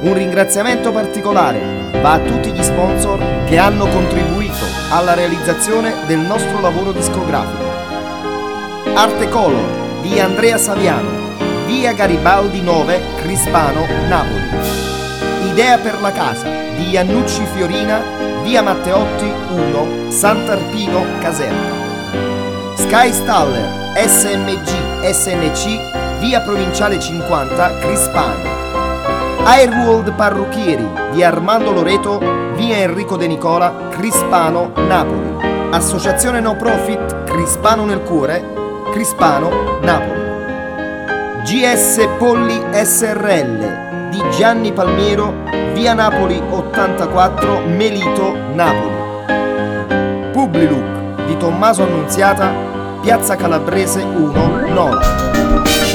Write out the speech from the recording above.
Un ringraziamento particolare va a tutti gli sponsor che hanno contribuito alla realizzazione del nostro lavoro discografico. Arte Color di Andrea Saviano, via Garibaldi 9, Crispano, Napoli. Idea per la casa di Iannucci Fiorina, via Matteotti 1, Sant'Arpino, Caserta. Sky Staller SMG SNC, via Provinciale 50, Crispano. Airworld Parrucchieri di Armando Loreto, via Enrico De Nicola, Crispano, Napoli. Associazione No Profit Crispano nel Cuore, Crispano, Napoli. GS Polli SRL di Gianni Palmiero, via Napoli 84, Melito, Napoli. Publilook di Tommaso Annunziata, piazza Calabrese 1, Nola.